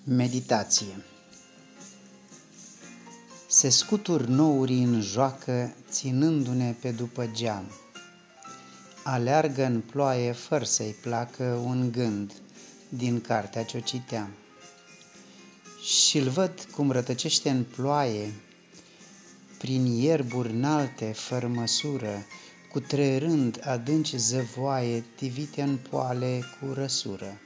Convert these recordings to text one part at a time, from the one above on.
Meditație. Se scutur nourii în joacă, ținându-ne pe după geam. Aleargă în ploaie fără să-i placă un gând din cartea ce-o citeam. Și-l văd cum rătăcește în ploaie, prin ierburi înalte, fără măsură, cutrerând adânci zăvoaie, tivite în poale cu răsură.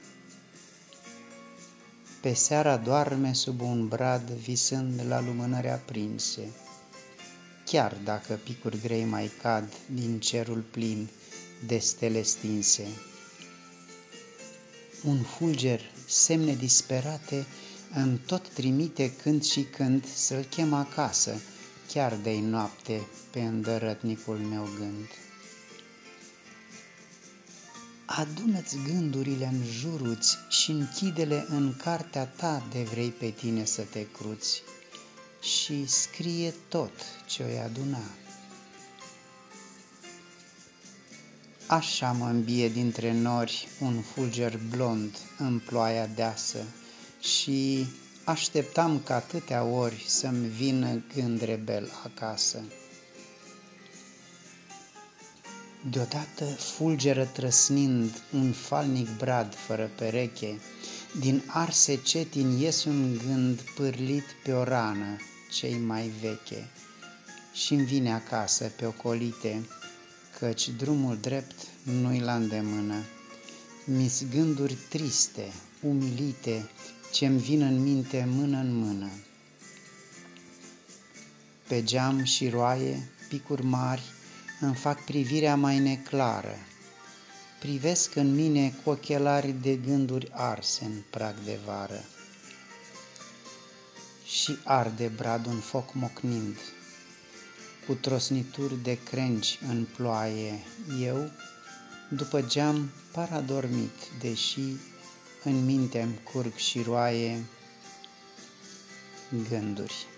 Pe seara doarme sub un brad, visând la lumânări aprinse, chiar dacă picuri grei mai cad din cerul plin de stele stinse. Un fulger, semne disperate, îmi tot trimite când și când să-l chem acasă, chiar de-i noapte, pe îndărătnicul meu gând. Adună-ți gândurile în juruți și închide-le în cartea ta de vrei pe tine să te cruți și scrie tot ce-o aduna. Așa mă îmbie dintre nori un fulger blond în ploaia deasă și așteptam că atâtea ori să-mi vină gând rebel acasă. Deodată fulgeră trăsnind un falnic brad fără pereche, din arse cetin ies un gând pârlit pe o rană cei mai veche, și-mi vine acasă pe ocolite, căci drumul drept nu-i la îndemână. Mi-s gânduri triste, umilite, ce-mi vin în minte mână în mână. Pe geam și roaie, picuri mari, îmi fac privirea mai neclară. Privesc în mine cu ochelari de gânduri arse în prag de vară. Și arde bradul în foc mocnind, cu trosnituri de crengi în ploaie. Eu, după geam, par adormit, deși în minte-mi curg și roaie gânduri.